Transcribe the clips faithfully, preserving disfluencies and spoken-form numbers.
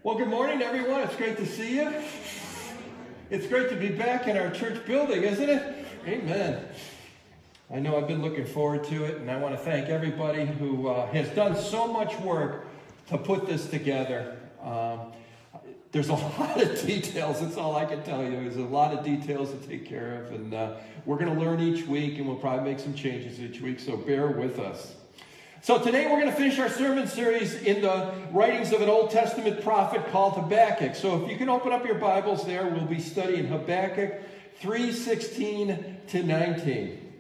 Well, good morning, everyone. It's great to see you. It's great to be back in our church building, isn't it? Amen. I know I've been looking forward to it, and I want to thank everybody who uh, has done so much work to put this together. Um, there's a lot of details. That's all I can tell you. There's a lot of details to take care of, and uh, we're going to learn each week, and we'll probably make some changes each week, so bear with us. So today we're going to finish our sermon series in the writings of an Old Testament prophet called Habakkuk. So if you can open up your Bibles there, we'll be studying Habakkuk three sixteen to nineteen.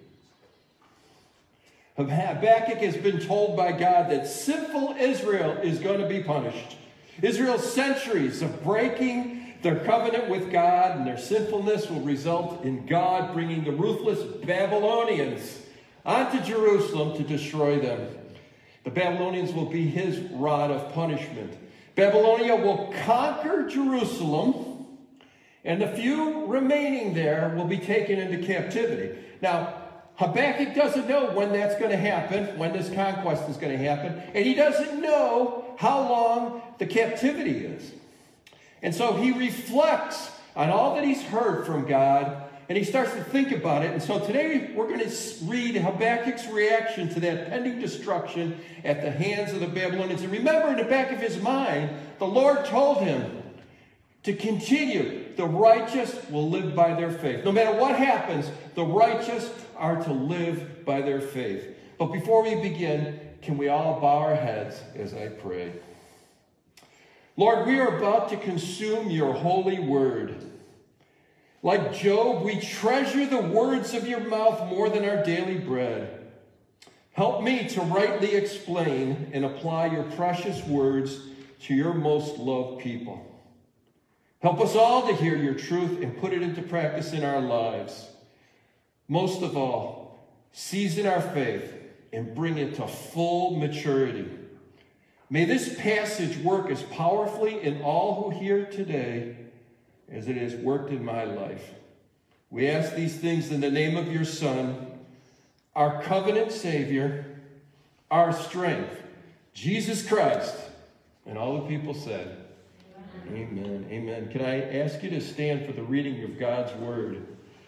Habakkuk has been told by God that sinful Israel is going to be punished. Israel's centuries of breaking their covenant with God and their sinfulness will result in God bringing the ruthless Babylonians onto Jerusalem to destroy them. The Babylonians will be his rod of punishment. Babylonia will conquer Jerusalem, and the few remaining there will be taken into captivity. Now, Habakkuk doesn't know when that's going to happen, when this conquest is going to happen, and he doesn't know how long the captivity is. And so he reflects on all that he's heard from God, and he starts to think about it. And so today we're going to read Habakkuk's reaction to that pending destruction at the hands of the Babylonians. And remember, in the back of his mind, the Lord told him to continue. The righteous will live by their faith. No matter what happens, the righteous are to live by their faith. But before we begin, can we all bow our heads as I pray? Lord, we are about to consume your holy word. Like Job, we treasure the words of your mouth more than our daily bread. Help me to rightly explain and apply your precious words to your most loved people. Help us all to hear your truth and put it into practice in our lives. Most of all, season our faith and bring it to full maturity. May this passage work as powerfully in all who hear today as it has worked in my life. We ask these things in the name of your Son, our covenant Savior, our strength, Jesus Christ. And all the people said, amen, amen. Can I ask you to stand for the reading of God's word?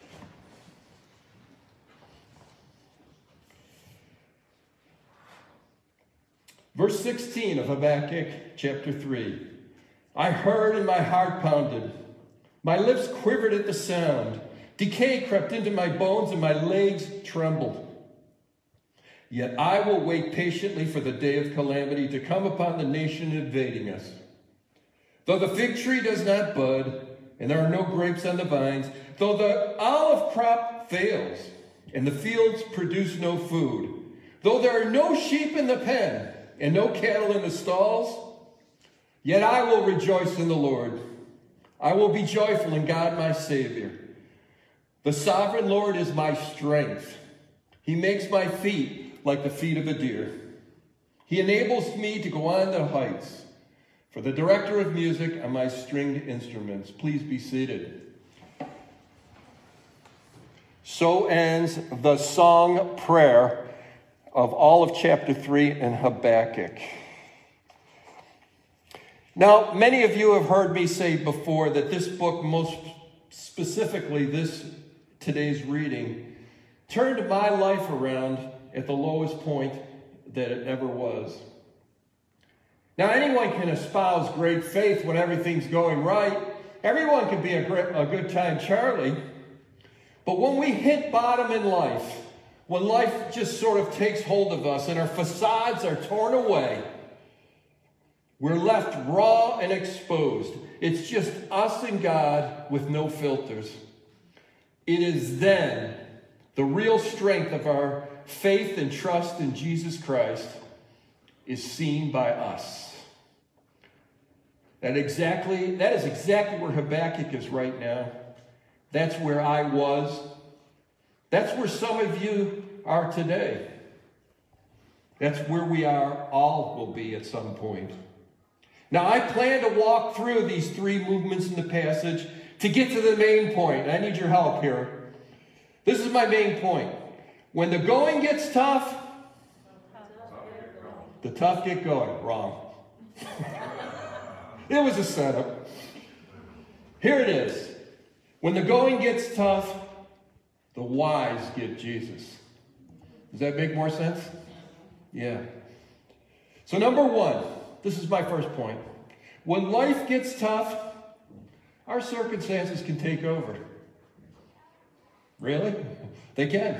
Verse sixteen of Habakkuk chapter three. I heard and my heart pounded. My lips quivered at the sound. Decay crept into my bones and my legs trembled. Yet I will wait patiently for the day of calamity to come upon the nation invading us. Though the fig tree does not bud, and there are no grapes on the vines, though the olive crop fails, and the fields produce no food, though there are no sheep in the pen, and no cattle in the stalls, yet I will rejoice in the Lord. I will be joyful in God my Savior. The sovereign Lord is my strength. He makes my feet like the feet of a deer. He enables me to go on the heights. For the director of music on my stringed instruments. Please be seated. So ends the song prayer of all of chapter three in Habakkuk. Now, many of you have heard me say before that this book, most specifically this today's reading, turned my life around at the lowest point that it ever was. Now, anyone can espouse great faith when everything's going right. Everyone can be a, great, a good time Charlie. But when we hit bottom in life, when life just sort of takes hold of us and our facades are torn away, we're left raw and exposed. It's just us and God with no filters. It is then the real strength of our faith and trust in Jesus Christ is seen by us. That exactly, that is exactly where Habakkuk is right now. That's where I was. That's where some of you are today. That's where we are, all will be at some point. Now, I plan to walk through these three movements in the passage to get to the main point. I need your help here. This is my main point. When the going gets tough, the tough get going. Wrong. It was a setup. Here it is. When the going gets tough, the wise get Jesus. Does that make more sense? Yeah. So number one, this is my first point. When life gets tough, our circumstances can take over. Really? They can.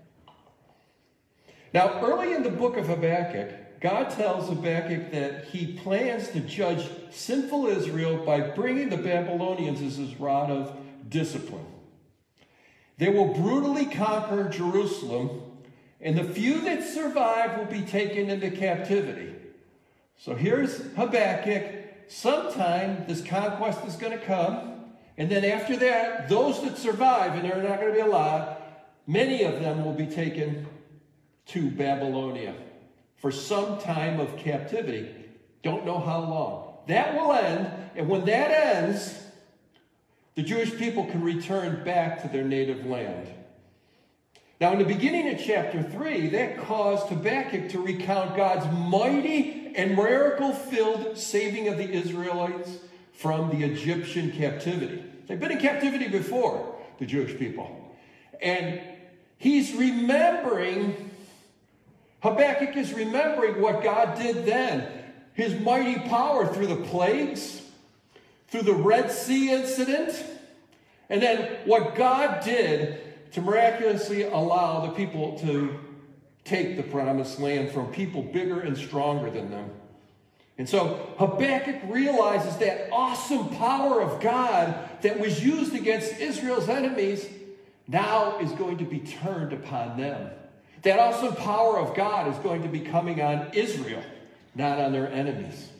Now, early in the book of Habakkuk, God tells Habakkuk that he plans to judge sinful Israel by bringing the Babylonians as his rod of discipline. They will brutally conquer Jerusalem, and the few that survive will be taken into captivity. So here's Habakkuk. Sometime this conquest is going to come, and then after that, those that survive, and there are not going to be a lot, many of them will be taken to Babylonia for some time of captivity. Don't know how long. That will end, and when that ends, the Jewish people can return back to their native land. Now, in the beginning of chapter three, that caused Habakkuk to recount God's mighty and miracle-filled saving of the Israelites from the Egyptian captivity. They've been in captivity before, the Jewish people. And he's remembering, Habakkuk is remembering what God did then. His mighty power through the plagues, through the Red Sea incident, and then what God did to miraculously allow the people to take the promised land from people bigger and stronger than them. And so Habakkuk realizes that awesome power of God that was used against Israel's enemies now is going to be turned upon them. That awesome power of God is going to be coming on Israel, not on their enemies.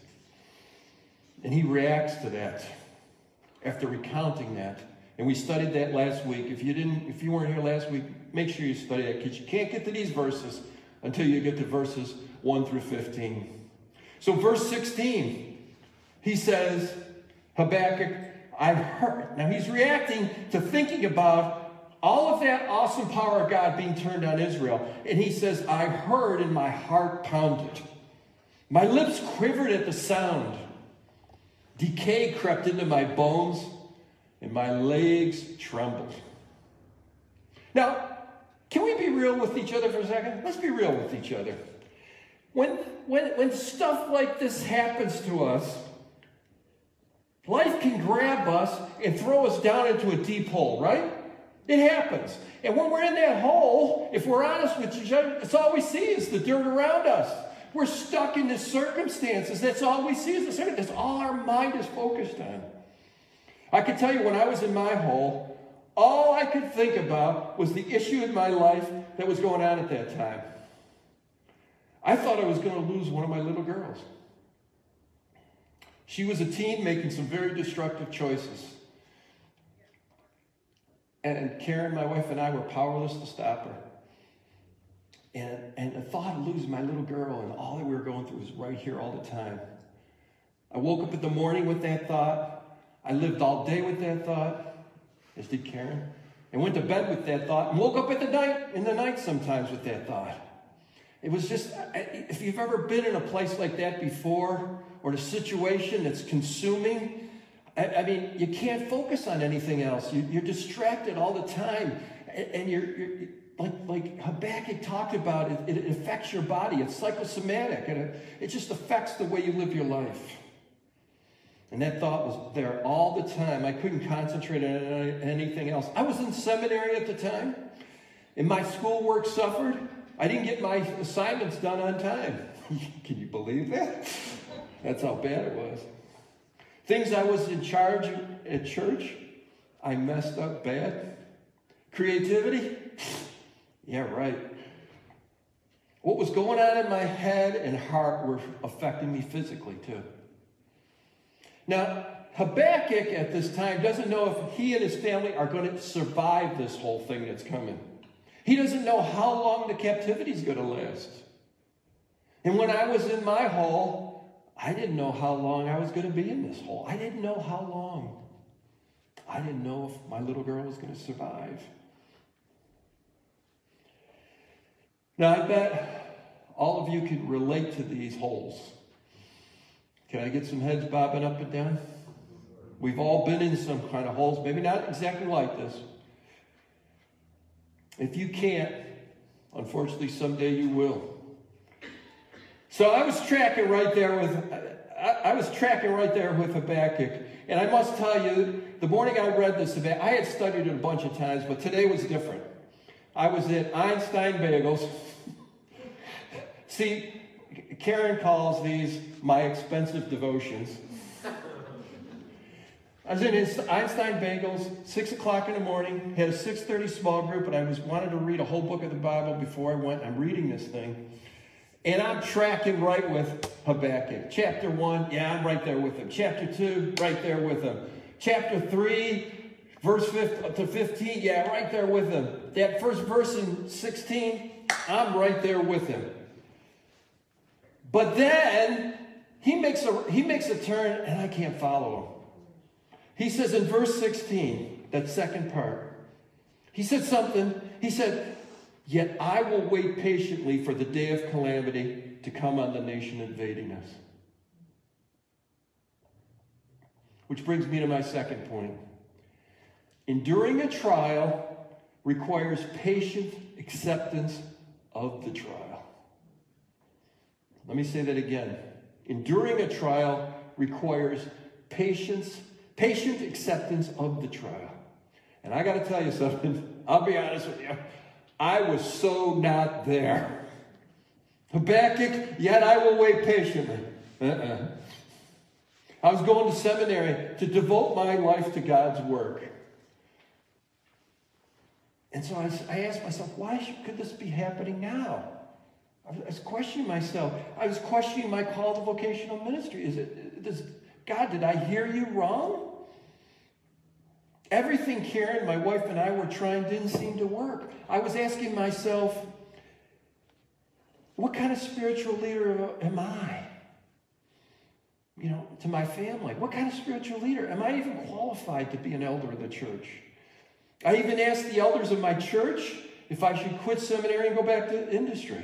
And he reacts to that after recounting that. And we studied that last week. If you didn't, if you weren't here last week, make sure you study that, because you can't get to these verses until you get to verses one through fifteen. So verse sixteen, he says, Habakkuk, I've heard. Now he's reacting to thinking about all of that awesome power of God being turned on Israel. And he says, I heard and my heart pounded. My lips quivered at the sound. Decay crept into my bones, and my legs trembled. Now, can we be real with each other for a second? Let's be real with each other. When, when, when stuff like this happens to us, life can grab us and throw us down into a deep hole, right? It happens. And when we're in that hole, if we're honest with each other, that's all we see is the dirt around us. We're stuck in the circumstances. That's all we see is the circumstances. That's all our mind is focused on. I can tell you, when I was in my hole, all I could think about was the issue in my life that was going on at that time. I thought I was going to lose one of my little girls. She was a teen making some very destructive choices. And Karen, my wife, and I were powerless to stop her. And, and the thought of losing my little girl and all that we were going through was right here all the time. I woke up in the morning with that thought. I lived all day with that thought, as did Karen, and went to bed with that thought, and woke up at the night, in the night sometimes with that thought. It was just, if you've ever been in a place like that before, or in a situation that's consuming, I, I mean, you can't focus on anything else. You, you're distracted all the time, and, and you're, you're like, like Habakkuk talked about, it, it affects your body. It's psychosomatic, and it, it just affects the way you live your life. And that thought was there all the time. I couldn't concentrate on anything else. I was in seminary at the time, and my schoolwork suffered. I didn't get my assignments done on time. Can you believe that? That's how bad it was. Things I was in charge of at church, I messed up bad. Creativity? Yeah, right. What was going on in my head and heart were affecting me physically, too. Now, Habakkuk at this time doesn't know if he and his family are going to survive this whole thing that's coming. He doesn't know how long the captivity is going to last. And when I was in my hole, I didn't know how long I was going to be in this hole. I didn't know how long. I didn't know if my little girl was going to survive. Now, I bet all of you can relate to these holes. Can I get some heads bobbing up and down? We've all been in some kind of holes, maybe not exactly like this. If you can't, unfortunately, someday you will. So I was tracking right there with, I, I was tracking right there with Habakkuk. And I must tell you, the morning I read this, I had studied it a bunch of times, but today was different. I was at Einstein Bagels. See, Karen calls these my expensive devotions. I was in Einstein Bagels, six o'clock in the morning, had a six thirty small group, and I was wanted to read a whole book of the Bible before I went. I'm reading this thing. And I'm tracking right with Habakkuk. Chapter one, yeah, I'm right there with him. Chapter two, right there with him. Chapter three, verse fifteen to fifteen, yeah, right there with him. That first verse in sixteen, I'm right there with him. But then he makes a he makes a turn, and I can't follow him. He says in verse sixteen, that second part, he said something. He said, "Yet I will wait patiently for the day of calamity to come on the nation invading us." Which brings me to my second point. Enduring a trial requires patient acceptance of the trial. Let me say that again. Enduring a trial requires patience, patient acceptance of the trial. And I got to tell you something. I'll be honest with you. I was so not there. Habakkuk, yet I will wait patiently. Uh-uh. I was going to seminary to devote my life to God's work. And so I, I asked myself, why should, could this be happening now? I was questioning myself. I was questioning my call to vocational ministry. Is it, does, God, did I hear you wrong? Everything Karen, my wife, and I were trying didn't seem to work. I was asking myself, what kind of spiritual leader am I? You know, to my family. What kind of spiritual leader? Am I even qualified to be an elder of the church? I even asked the elders of my church if I should quit seminary and go back to industry.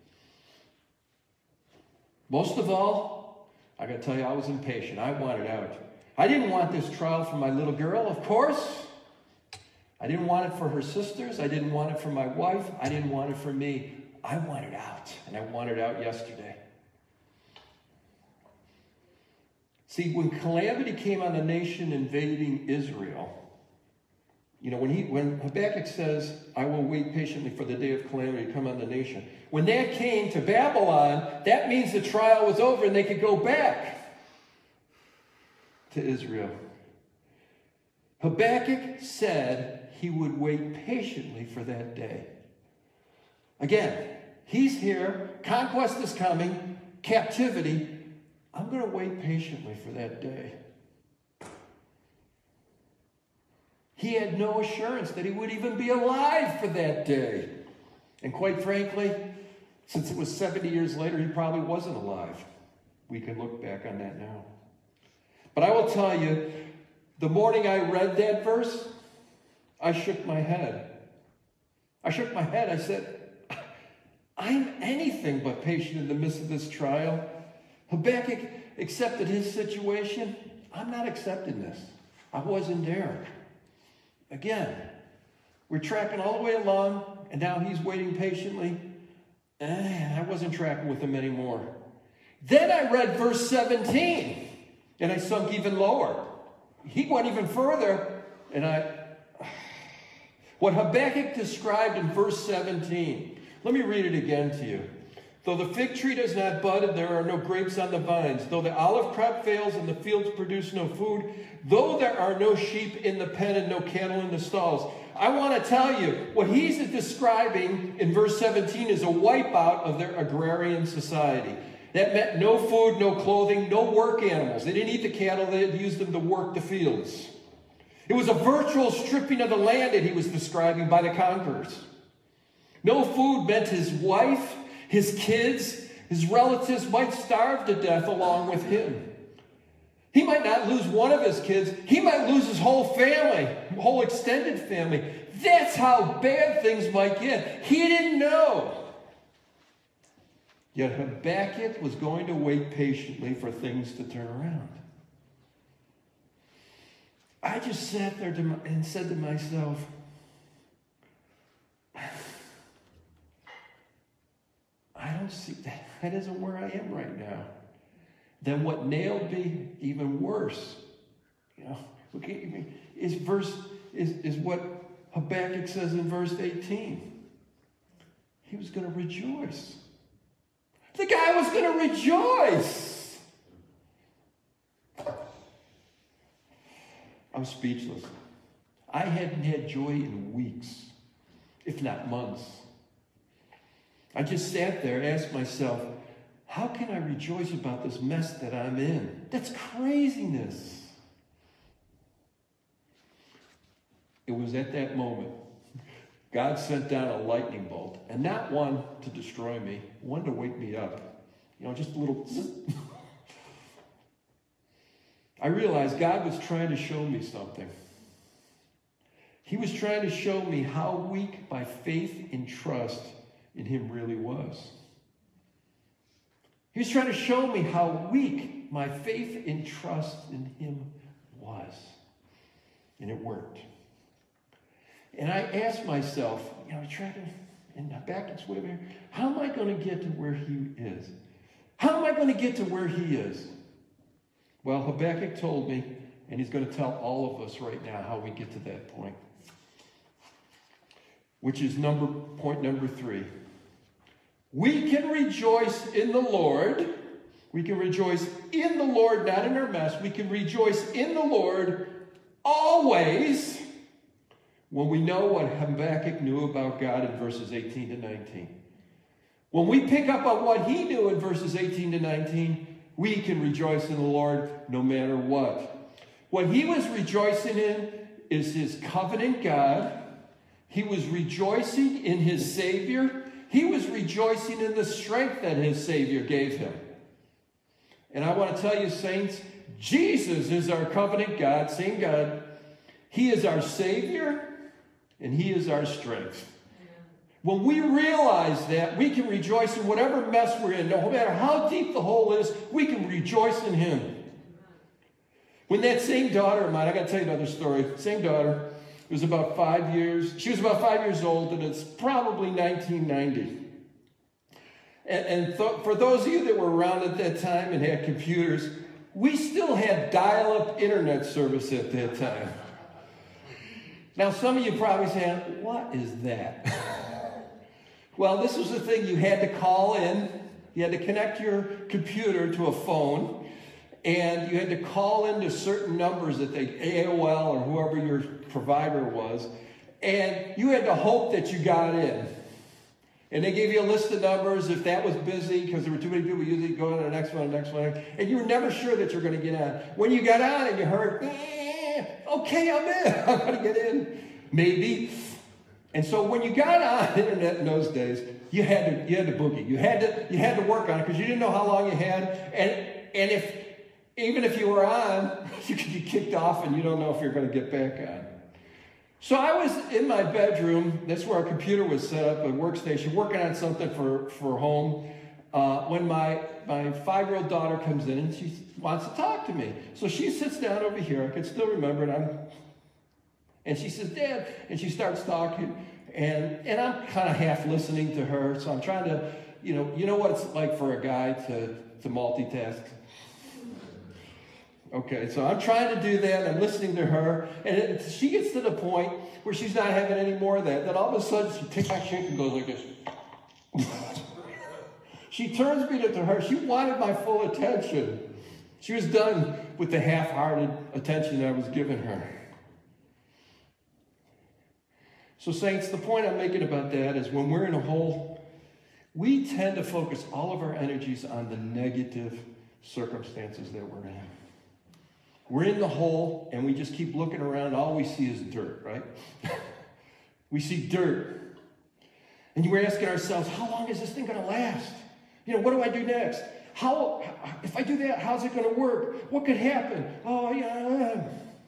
Most of all, I got to tell you, I was impatient. I wanted out. I didn't want this trial for my little girl, of course. I didn't want it for her sisters. I didn't want it for my wife. I didn't want it for me. I wanted out, and I wanted out yesterday. See, when calamity came on the nation invading Israel, you know, when he, when Habakkuk says, I will wait patiently for the day of calamity to come on the nation. When that came to Babylon, that means the trial was over and they could go back to Israel. Habakkuk said he would wait patiently for that day. Again, he's here. Conquest is coming. Captivity. I'm going to wait patiently for that day. He had no assurance that he would even be alive for that day. And quite frankly, since it was seventy years later, he probably wasn't alive. We can look back on that now. But I will tell you, the morning I read that verse, I shook my head. I shook my head. I said, I'm anything but patient in the midst of this trial. Habakkuk accepted his situation. I'm not accepting this. I wasn't there. Again, we're tracking all the way along, and now he's waiting patiently. Eh, I wasn't tracking with him anymore. Then I read verse seventeen, and I sunk even lower. He went even further, and I... What Habakkuk described in verse seventeen, let me read it again to you. Though the fig tree does not bud and there are no grapes on the vines, though the olive crop fails and the fields produce no food, though there are no sheep in the pen and no cattle in the stalls. I want to tell you, what he's describing in verse seventeen is a wipeout of their agrarian society. That meant no food, no clothing, no work animals. They didn't eat the cattle, they had used them to work the fields. It was a virtual stripping of the land that he was describing by the conquerors. No food meant his wife, his kids, his relatives might starve to death along with him. He might not lose one of his kids. He might lose his whole family, whole extended family. That's how bad things might get. He didn't know. Yet Habakkuk was going to wait patiently for things to turn around. I just sat there to my, and said to myself, I don't see that. That isn't where I am right now. Then what nailed me even worse, you know, okay, is verse is, is what Habakkuk says in verse eighteen. He was going to rejoice. The guy was going to rejoice. I'm speechless. I hadn't had joy in weeks, if not months. I just sat there and asked myself, how can I rejoice about this mess that I'm in? That's craziness. It was at that moment God sent down a lightning bolt, and not one to destroy me, one to wake me up. You know, just a little... I realized God was trying to show me something. He was trying to show me how weak my faith and trust in him really was. He was trying to show me how weak my faith and trust in him was. And it worked. And I asked myself, you know, trying and back its way there, how am I going to get to where he is? How am I going to get to where he is? Well, Habakkuk told me, and he's going to tell all of us right now how we get to that point. Which is number point number three. We can rejoice in the Lord. We can rejoice in the Lord, not in our mess. We can rejoice in the Lord always when we know what Habakkuk knew about God in verses eighteen to nineteen. When we pick up on what he knew in verses eighteen to nineteen, we can rejoice in the Lord no matter what. What he was rejoicing in is his covenant God. He was rejoicing in his Savior. He was rejoicing in the strength that his Savior gave him. And I want to tell you, saints, Jesus is our covenant God, same God. He is our Savior, and he is our strength. When we realize that, we can rejoice in whatever mess we're in. No matter how deep the hole is, we can rejoice in him. When that same daughter of mine, I got to tell you another story. Same daughter, it was about five years. She was about five years old, and it's probably nineteen ninety. And, and th- for those of you that were around at that time and had computers, we still had dial-up internet service at that time. Now, some of you probably saying, what is that? Well, this was the thing. You had to call in. You had to connect your computer to a phone. And you had to call into certain numbers that they, A O L or whoever your provider was. And you had to hope that you got in. And they gave you a list of numbers. If that was busy, because there were too many people using it, go on to the next one, the next one. And you were never sure that you were going to get on. When you got on and you heard, eh, okay, I'm in. I'm going to get in. Maybe. And so when you got on internet in those days, you had to you had to boogie. You had to you had to work on it because you didn't know how long you had. And and if even if you were on, you could get kicked off and you don't know if you're going to get back on. So I was in my bedroom. That's where our computer was set up, a workstation, working on something for, for home. Uh, when my, my five-year-old daughter comes in and she wants to talk to me. So she sits down over here. I can still remember it. I'm, and she says, Dad, and she starts talking. And, and I'm kind of half listening to her. So I'm trying to, you know, you know what it's like for a guy to, to multitask? Okay, so I'm trying to do that. I'm listening to her. And it, she gets to the point where she's not having any more of that. Then all of a sudden, she takes back shake and goes like this. She turns me to her. She wanted my full attention. She was done with the half-hearted attention that I was giving her. So, saints, the point I'm making about that is when we're in a hole, we tend to focus all of our energies on the negative circumstances that we're in. We're in the hole, and we just keep looking around. All we see is dirt, right? We see dirt. And we're asking ourselves, how long is this thing going to last? You know, what do I do next? How, if I do that, how's it going to work? What could happen? Oh, yeah.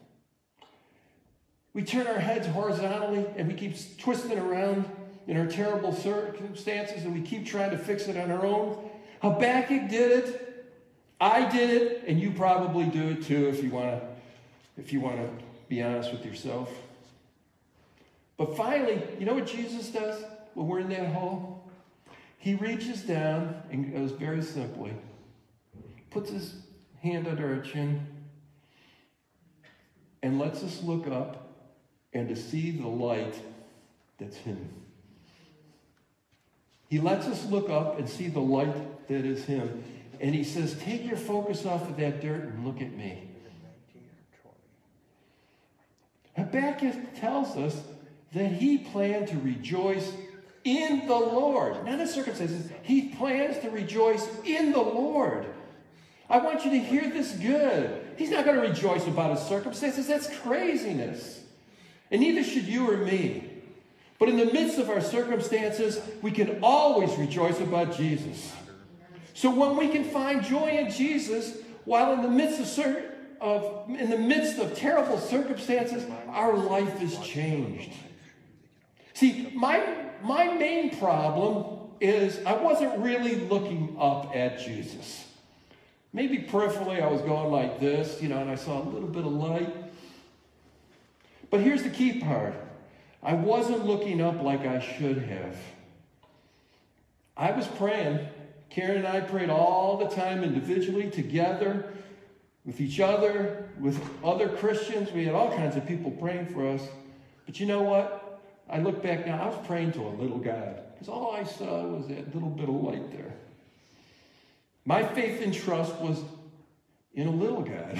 We turn our heads horizontally, and we keep twisting around in our terrible circumstances, and we keep trying to fix it on our own. Habakkuk did it. I did it. And you probably do it too if you want to, if you want to be honest with yourself. But finally, you know what Jesus does when we're in that hole? He reaches down and goes very simply, puts his hand under our chin, and lets us look up and to see the light that's him. He lets us look up and see the light that is him. And he says, take your focus off of that dirt and look at me. Habakkuk tells us that he planned to rejoice in the Lord, not in circumstances. He plans to rejoice in the Lord. I want you to hear this good. He's not going to rejoice about his circumstances. That's craziness. And neither should you or me. But in the midst of our circumstances, we can always rejoice about Jesus. So when we can find joy in Jesus, while in the midst of, cir- of in the midst of terrible circumstances, our life is changed. See, my my main problem is I wasn't really looking up at Jesus. Maybe peripherally I was going like this, you know, and I saw a little bit of light. But here's the key part. I wasn't looking up like I should have. I was praying. Karen and I prayed all the time individually, together, with each other, with other Christians. We had all kinds of people praying for us. But you know what? I look back now, I was praying to a little God. Because all I saw was that little bit of light there. My faith and trust was in a little God.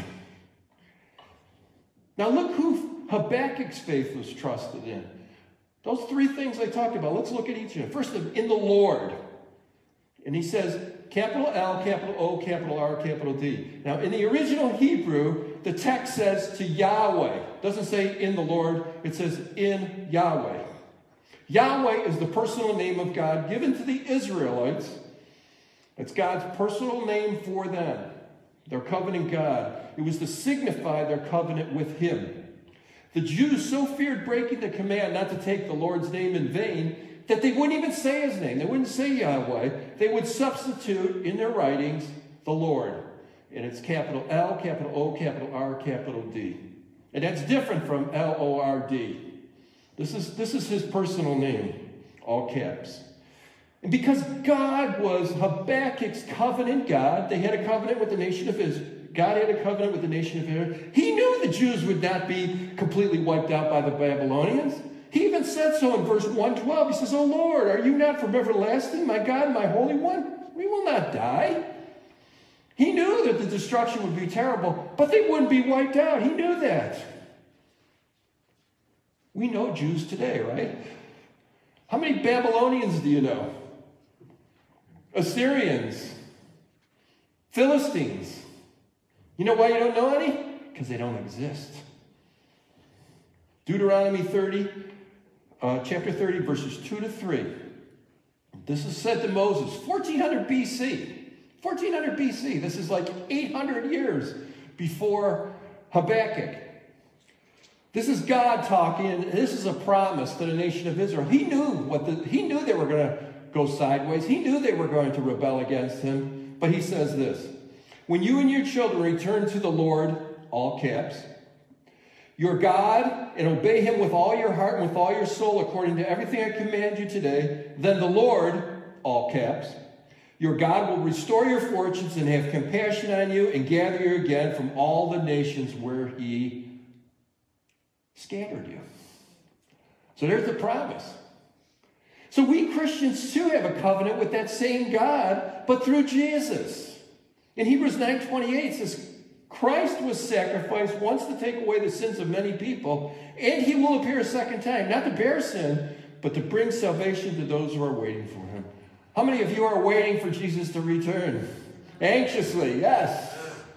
Now look who Habakkuk's faith was trusted in. Those three things I talked about, let's look at each of them. First, in the Lord. And he says, capital L, capital O, capital R, capital D. Now, in the original Hebrew, the text says to Yahweh. It doesn't say in the Lord, it says in Yahweh. Yahweh is the personal name of God given to the Israelites. It's God's personal name for them, their covenant God. It was to signify their covenant with him. The Jews so feared breaking the command not to take the Lord's name in vain that they wouldn't even say his name. They wouldn't say Yahweh. They would substitute in their writings the Lord. And it's capital L, capital O, capital R, capital D. And that's different from L O R D. This is, this is his personal name, all caps. And because God was Habakkuk's covenant God, they had a covenant with the nation of Israel. God had a covenant with the nation of Israel. He knew the Jews would not be completely wiped out by the Babylonians. He even said so in verse one twelve. He says, "O Lord, are you not from everlasting, my God, my Holy One? We will not die." He knew that the destruction would be terrible, but they wouldn't be wiped out. He knew that. We know Jews today, right? How many Babylonians do you know? Assyrians. Philistines. You know why you don't know any? Because they don't exist. Deuteronomy thirty, uh, chapter thirty, verses two to three. This is said to Moses, fourteen hundred B C. fourteen hundred B C. This is like eight hundred years before Habakkuk. This is God talking. This is a promise to the nation of Israel. He knew what the, he knew they were going to go sideways. He knew they were going to rebel against him. But he says this: when you and your children return to the Lord, all caps, your God, and obey him with all your heart and with all your soul according to everything I command you today, then the Lord, all caps, your God will restore your fortunes and have compassion on you and gather you again from all the nations where he scattered you. So there's the promise. So we Christians too have a covenant with that same God, but through Jesus. In Hebrews nine twenty-eight it says, Christ was sacrificed once to take away the sins of many people, and he will appear a second time, not to bear sin, but to bring salvation to those who are waiting for him. How many of you are waiting for Jesus to return? Anxiously, yes.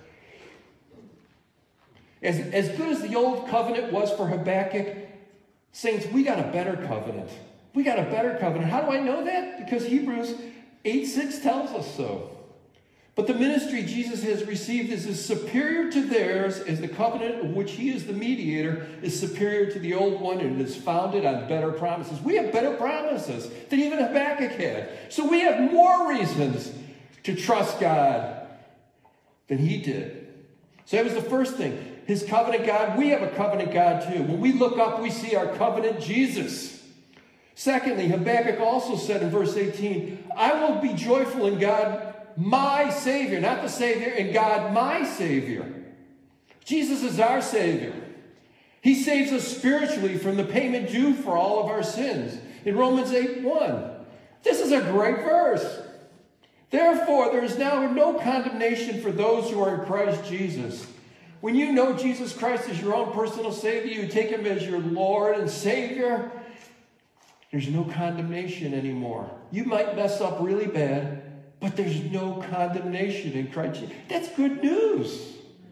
As, as good as the old covenant was for Habakkuk, saints, we got a better covenant. We got a better covenant. How do I know that? Because Hebrews eight six tells us so. But the ministry Jesus has received is as superior to theirs as the covenant of which he is the mediator is superior to the old one, and it is founded on better promises. We have better promises than even Habakkuk had. So we have more reasons to trust God than he did. So that was the first thing. His covenant God, we have a covenant God too. When we look up, we see our covenant Jesus. Secondly, Habakkuk also said in verse eighteen, I will be joyful in God, my Savior, not the Savior, in God, my Savior. Jesus is our Savior. He saves us spiritually from the payment due for all of our sins. In Romans eight one, this is a great verse. Therefore, there is now no condemnation for those who are in Christ Jesus. When you know Jesus Christ as your own personal Savior, you take him as your Lord and Savior, there's no condemnation anymore. You might mess up really bad, but there's no condemnation in Christ. That's good news.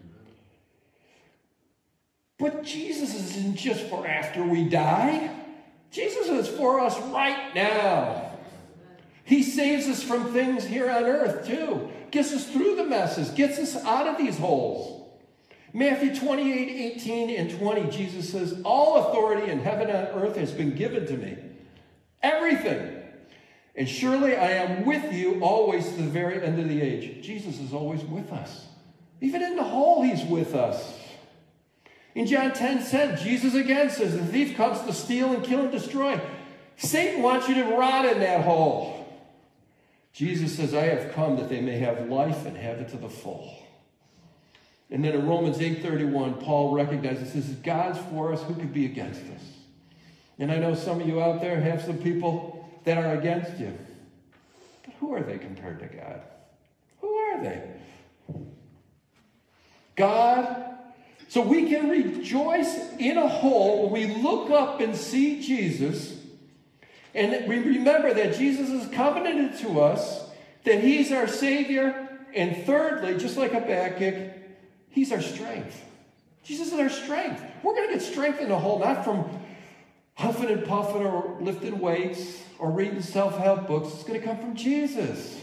But Jesus isn't just for after we die. Jesus is for us right now. He saves us from things here on earth too. Gets us through the messes. Gets us out of these holes. Matthew twenty-eight, eighteen and twenty, Jesus says, all authority in heaven and earth has been given to me. Everything. And surely I am with you always to the very end of the age. Jesus is always with us. Even in the hole, he's with us. In John ten ten, Jesus again says, the thief comes to steal and kill and destroy. Satan wants you to rot in that hole. Jesus says, I have come that they may have life and have it to the full. And then in Romans eight thirty-one, Paul recognizes this is God's for us, who could be against us? And I know some of you out there have some people that are against you. But who are they compared to God? Who are they? God. So we can rejoice in a hole when we look up and see Jesus. And we remember that Jesus is covenanted to us, that he's our Savior. And thirdly, just like Habakkuk, he's our strength. Jesus is our strength. We're going to get strength in a hole, not from huffing and puffing or lifting weights or reading self-help books. It's going to come from Jesus.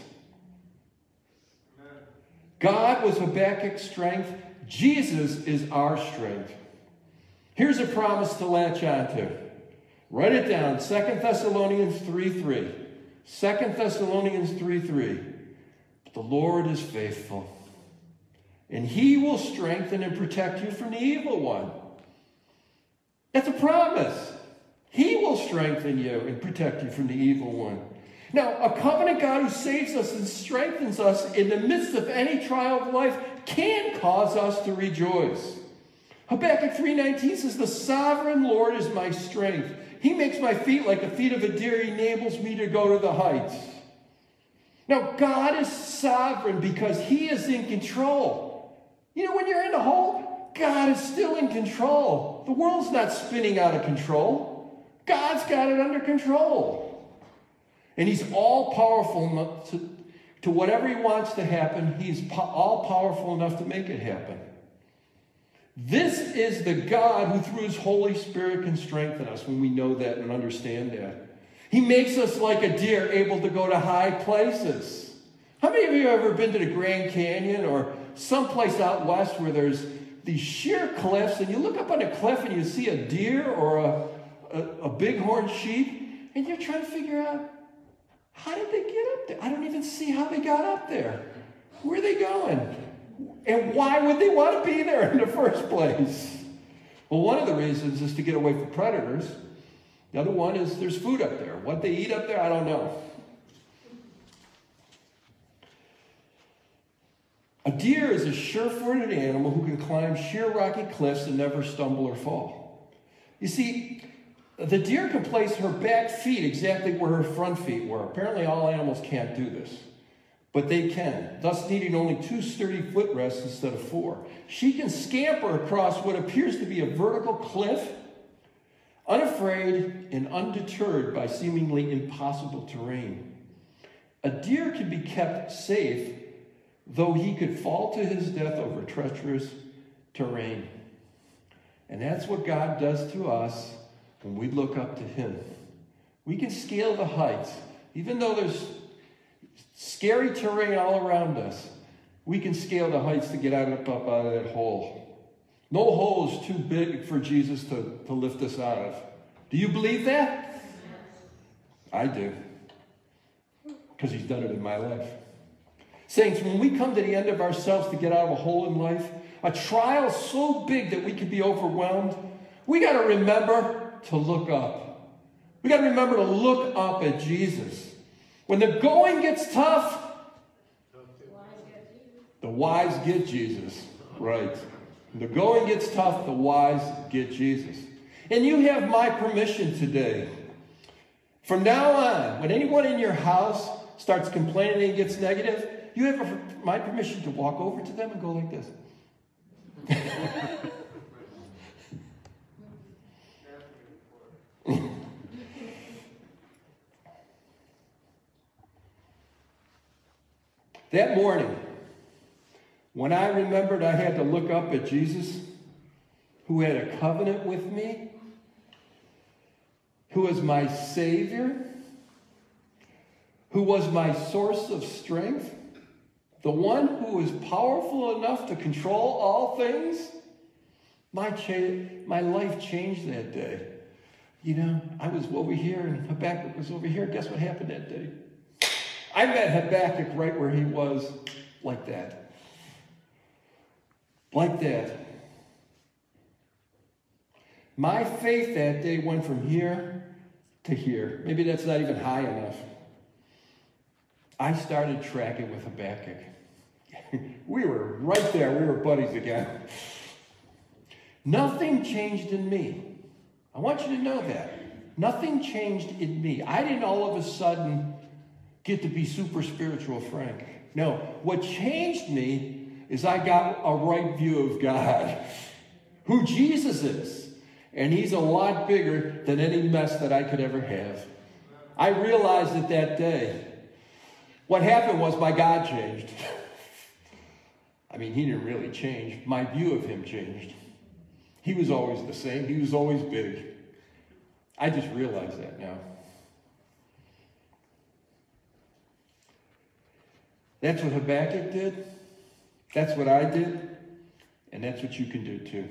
God was Habakkuk's strength. Jesus is our strength. Here's a promise to latch on to. Write it down. Second Thessalonians three three. Second Thessalonians three three. The Lord is faithful, and he will strengthen and protect you from the evil one. That's a promise. He will strengthen you and protect you from the evil one. Now, a covenant God who saves us and strengthens us in the midst of any trial of life can cause us to rejoice. Habakkuk three nineteen says, the sovereign Lord is my strength. He makes my feet like the feet of a deer. He enables me to go to the heights. Now, God is sovereign because he is in control. You know, when you're in the hole, God is still in control. The world's not spinning out of control. God's got it under control. And he's all powerful to, to whatever he wants to happen. He's po- all powerful enough to make it happen. This is the God who through his Holy Spirit can strengthen us when we know that and understand that. He makes us like a deer able to go to high places. How many of you have ever been to the Grand Canyon or someplace out west where there's these sheer cliffs and you look up on a cliff and you see a deer or a, a, a bighorn sheep and you're trying to figure out, how did they get up there? I don't even see how they got up there. Where are they going? And why would they want to be there in the first place? Well, one of the reasons is to get away from predators. The other one is there's food up there. What they eat up there, I don't know. A deer is a sure-footed animal who can climb sheer rocky cliffs and never stumble or fall. You see, the deer can place her back feet exactly where her front feet were. Apparently all animals can't do this, but they can, thus needing only two sturdy footrests instead of four. She can scamper across what appears to be a vertical cliff, unafraid and undeterred by seemingly impossible terrain. A deer can be kept safe, though he could fall to his death over treacherous terrain. And that's what God does to us when we look up to him. We can scale the heights. Even though there's scary terrain all around us, we can scale the heights to get out of, up out of that hole. No hole is too big for Jesus to, to lift us out of. Do you believe that? I do. Because he's done it in my life. Saints, when we come to the end of ourselves to get out of a hole in life, a trial so big that we could be overwhelmed, we got to remember to look up. We got to remember to look up at Jesus. When the going gets tough, the wise get Jesus. Right. When the going gets tough, the wise get Jesus. And you have my permission today. From now on, when anyone in your house starts complaining and gets negative, you have my permission to walk over to them and go like this. That morning, when I remembered I had to look up at Jesus, who had a covenant with me, who was my Savior, who was my source of strength, the one who is powerful enough to control all things, my, cha- my life changed that day. You know, I was over here and Habakkuk was over here. Guess what happened that day? I met Habakkuk right where he was, like that. Like that. My faith that day went from here to here. Maybe that's not even high enough. I started tracking with Habakkuk. We were right there. We were buddies again. Nothing changed in me. I want you to know that. Nothing changed in me. I didn't all of a sudden get to be super spiritual, Frank. No, what changed me is I got a right view of God, who Jesus is. And he's a lot bigger than any mess that I could ever have. I realized it that day. What happened was my God changed. I mean, he didn't really change. My view of him changed. He was always the same. He was always big. I just realized that now. That's what Habakkuk did. That's what I did. And that's what you can do too.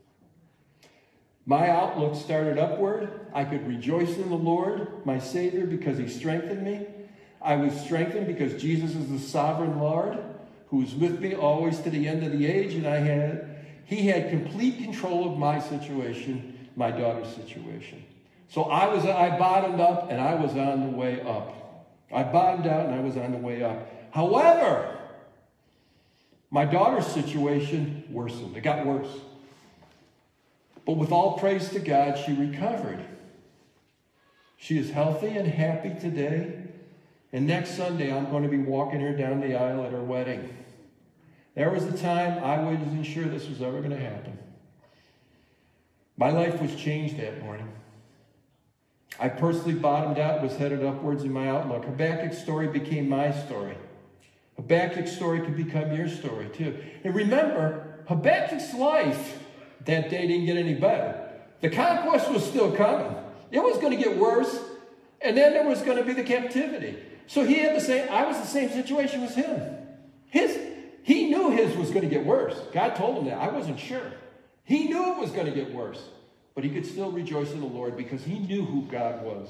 My outlook started upward. I could rejoice in the Lord, my Savior, because he strengthened me. I was strengthened because Jesus is the sovereign Lord who is with me always to the end of the age. And I had, he had complete control of my situation, my daughter's situation. So I was, I bottomed up and I was on the way up. I bottomed out and I was on the way up. However, my daughter's situation worsened. It got worse. But with all praise to God, she recovered. She is healthy and happy today. And next Sunday, I'm going to be walking her down the aisle at her wedding. There was a time I wasn't sure this was ever going to happen. My life was changed that morning. I personally bottomed out, was headed upwards in my outlook. Habakkuk's story became my story. Habakkuk's story could become your story too. And remember, Habakkuk's life that day didn't get any better. The conquest was still coming. It was going to get worse. And then there was going to be the captivity. So he had the same, I was the same situation as him. His, he knew his was going to get worse. God told him that. I wasn't sure. He knew it was going to get worse. But he could still rejoice in the Lord because he knew who God was.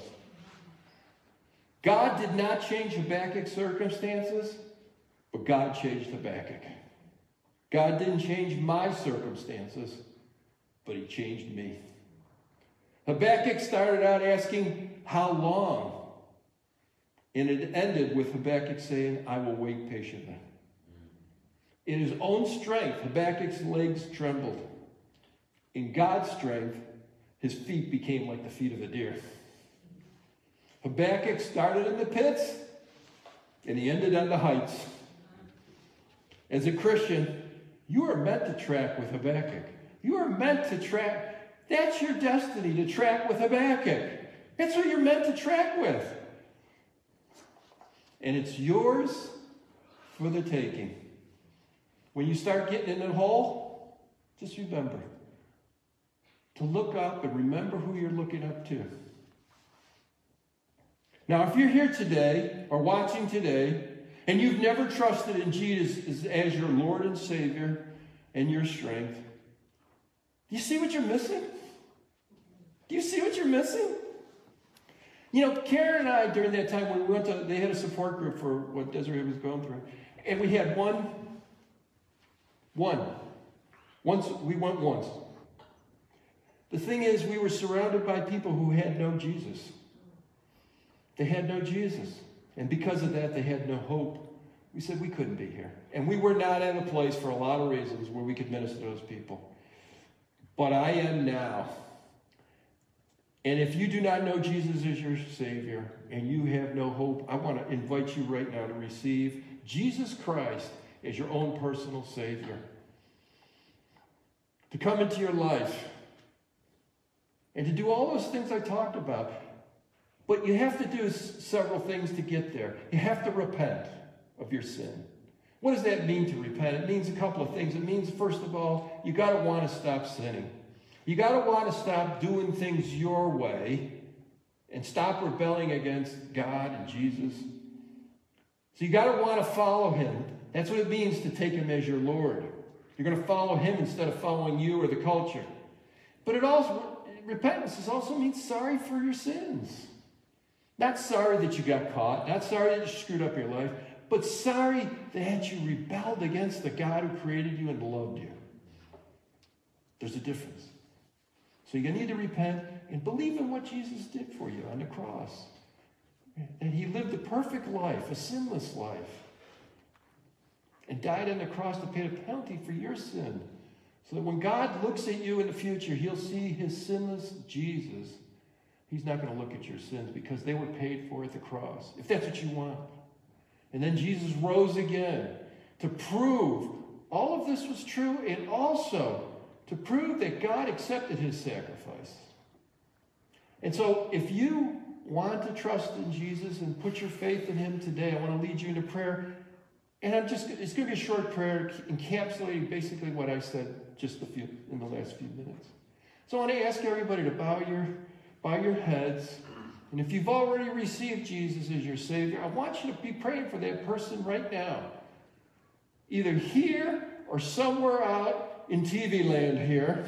God did not change Habakkuk's circumstances, but God changed Habakkuk. God didn't change my circumstances, but he changed me. Habakkuk started out asking, how long? And it ended with Habakkuk saying, I will wait patiently. In his own strength, Habakkuk's legs trembled. In God's strength, his feet became like the feet of a deer. Habakkuk started in the pits, and he ended on the heights. As a Christian, you are meant to track with Habakkuk. You are meant to track. That's your destiny, to track with Habakkuk. That's what you're meant to track with. And it's yours for the taking. When you start getting in a hole, just remember to look up and remember who you're looking up to. Now, if you're here today or watching today, and you've never trusted in Jesus as your Lord and Savior and your strength, do you see what you're missing? Do you see what you're missing? You know, Karen and I, during that time when we went to, they had a support group for what Desiree was going through. And we had one, one. Once, we went once. The thing is, we were surrounded by people who had no Jesus. They had no Jesus. And because of that, they had no hope. We said we couldn't be here. And we were not in a place, for a lot of reasons, where we could minister to those people. But I am now. And if you do not know Jesus as your Savior, and you have no hope, I want to invite you right now to receive Jesus Christ as your own personal Savior. To come into your life. And to do all those things I talked about. But you have to do several things to get there. You have to repent of your sin. What does that mean to repent? It means a couple of things. It means, first of all, you got to want to stop sinning. You got to want to stop doing things your way and stop rebelling against God and Jesus. So you got to want to follow him. That's what it means to take him as your Lord. You're going to follow him instead of following you or the culture. But it also, repentance is also means sorry for your sins. Not sorry that you got caught. Not sorry that you screwed up your life. But sorry that you rebelled against the God who created you and loved you. There's a difference. So you need to repent and believe in what Jesus did for you on the cross. And he lived a perfect life, a sinless life. And died on the cross to pay the penalty for your sin. So that when God looks at you in the future, he'll see his sinless Jesus. He's not going to look at your sins because they were paid for at the cross, if that's what you want. And then Jesus rose again to prove all of this was true, and also to prove that God accepted his sacrifice. And so if you want to trust in Jesus and put your faith in him today, I want to lead you into prayer. And I'm just, it's going to be a short prayer encapsulating basically what I said just a few in the last few minutes. So I want to ask everybody to bow your, bow your heads. And if you've already received Jesus as your Savior, I want you to be praying for that person right now. Either here or somewhere out in T V land here,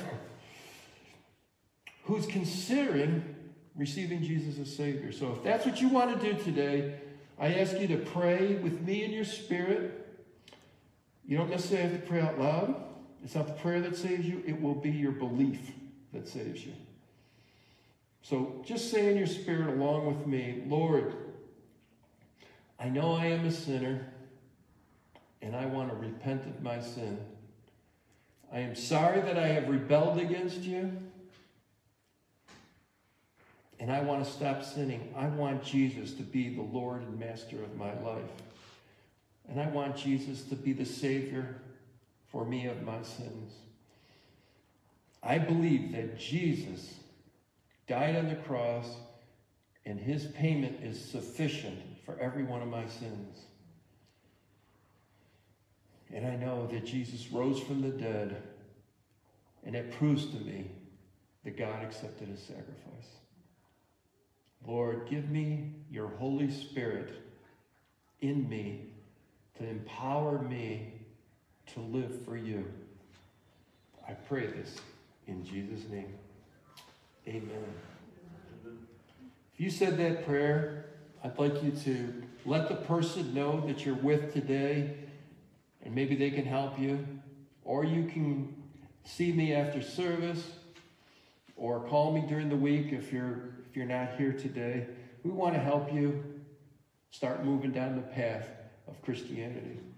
who's considering receiving Jesus as Savior. So if that's what you want to do today, I ask you to pray with me in your spirit. You don't necessarily have to pray out loud. It's not the prayer that saves you. It will be your belief that saves you. So just say in your spirit along with me, Lord, I know I am a sinner, and I want to repent of my sin. I am sorry that I have rebelled against you, and I want to stop sinning. I want Jesus to be the Lord and Master of my life. And I want Jesus to be the Savior for me of my sins. I believe that Jesus died on the cross, and his payment is sufficient for every one of my sins. And I know that Jesus rose from the dead, and it proves to me that God accepted his sacrifice. Lord, give me your Holy Spirit in me to empower me to live for you. I pray this in Jesus' name. Amen. If you said that prayer, I'd like you to let the person know that you're with today, and maybe they can help you. Or you can see me after service, or call me during the week if you're if you're not here today. We want to help you start moving down the path of Christianity.